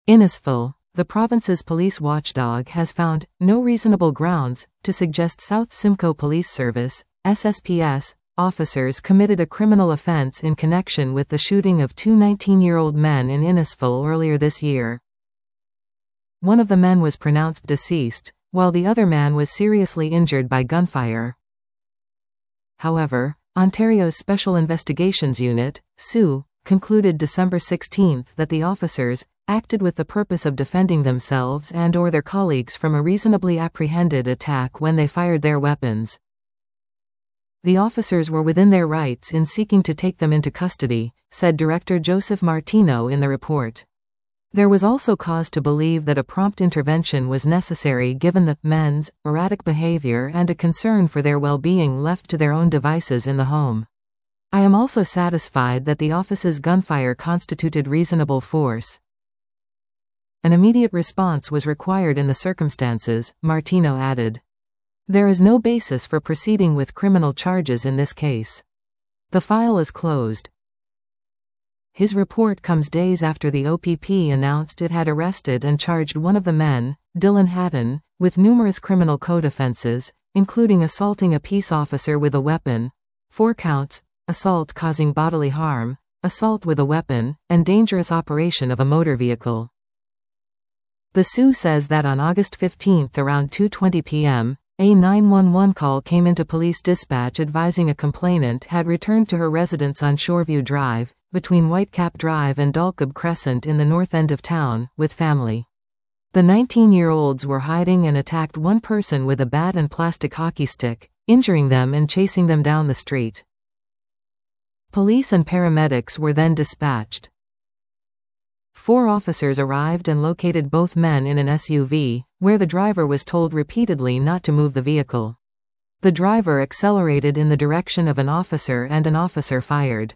Innisfil, the province's police watchdog, has found no reasonable grounds to suggest South Simcoe Police Service, SSPS, officers committed a criminal offense in connection with the shooting of two 19-year-old men in Innisfil earlier this year. One of the men was pronounced deceased, while the other man was seriously injured by gunfire. However, Ontario's Special Investigations Unit, SIU, concluded December 16 that the officers acted with the purpose of defending themselves and/or their colleagues from a reasonably apprehended attack when they fired their weapons. The officers were within their rights in seeking to take them into custody, said Director Joseph Martino in the report. There was also cause to believe that a prompt intervention was necessary given the men's erratic behavior and a concern for their well-being left to their own devices in the home. I am also satisfied that the officer's gunfire constituted reasonable force. An immediate response was required in the circumstances, Martino added. There is no basis for proceeding with criminal charges in this case. The file is closed. His report comes days after the OPP announced it had arrested and charged one of the men, Dylan Hatton, with numerous criminal code offenses, including assaulting a peace officer with a weapon, 4 counts, assault causing bodily harm, assault with a weapon, and dangerous operation of a motor vehicle. The SIU says that on August 15 around 2:20 p.m., a 911 call came into police dispatch advising a complainant had returned to her residence on Shoreview Drive, between Whitecap Drive and Dalcub Crescent in the north end of town, with family. The 19-year-olds were hiding and attacked one person with a bat and plastic hockey stick, injuring them and chasing them down the street. Police and paramedics were then dispatched. 4 officers arrived and located both men in an SUV, where the driver was told repeatedly not to move the vehicle. The driver accelerated in the direction of an officer and an officer fired.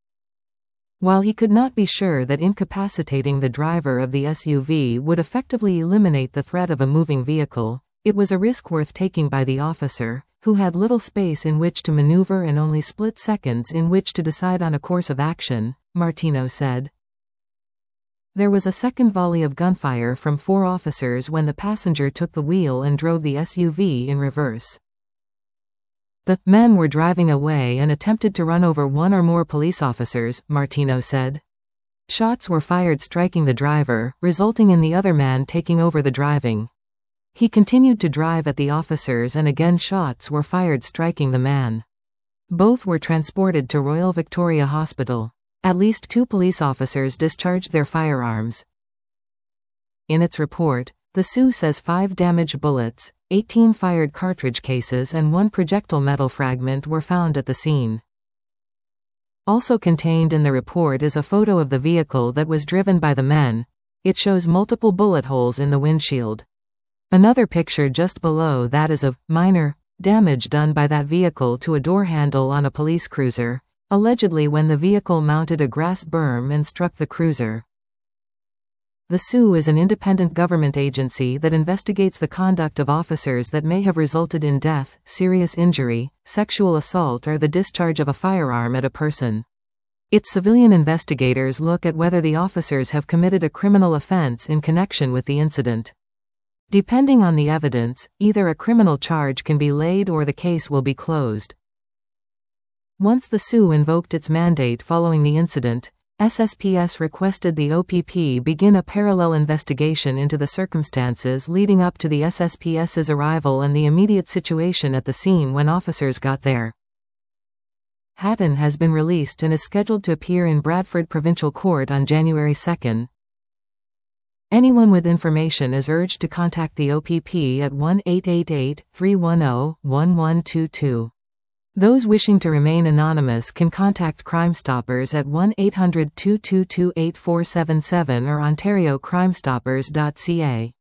While he could not be sure that incapacitating the driver of the SUV would effectively eliminate the threat of a moving vehicle, it was a risk worth taking by the officer, who had little space in which to maneuver and only split seconds in which to decide on a course of action, Martino said. There was a second volley of gunfire from 4 officers when the passenger took the wheel and drove the SUV in reverse. The men were driving away and attempted to run over one or more police officers, Martino said. Shots were fired striking the driver, resulting in the other man taking over the driving. He continued to drive at the officers and again shots were fired striking the man. Both were transported to Royal Victoria Hospital. At least 2 police officers discharged their firearms. In its report, the SIU says 5 damaged bullets, 18 fired cartridge cases and 1 projectile metal fragment were found at the scene. Also contained in the report is a photo of the vehicle that was driven by the men. It shows multiple bullet holes in the windshield. Another picture just below that is of minor damage done by that vehicle to a door handle on a police cruiser, allegedly when the vehicle mounted a grass berm and struck the cruiser. The SIU is an independent government agency that investigates the conduct of officers that may have resulted in death, serious injury, sexual assault or the discharge of a firearm at a person. Its civilian investigators look at whether the officers have committed a criminal offense in connection with the incident. Depending on the evidence, either a criminal charge can be laid or the case will be closed. Once the SIU invoked its mandate following the incident, SSPS requested the OPP begin a parallel investigation into the circumstances leading up to the SSPS's arrival and the immediate situation at the scene when officers got there. Hatton has been released and is scheduled to appear in Bradford Provincial Court on January 2. Anyone with information is urged to contact the OPP at 1-888-310-1122. Those wishing to remain anonymous can contact Crime Stoppers at 1-800-222-8477 or ontariocrimestoppers.ca.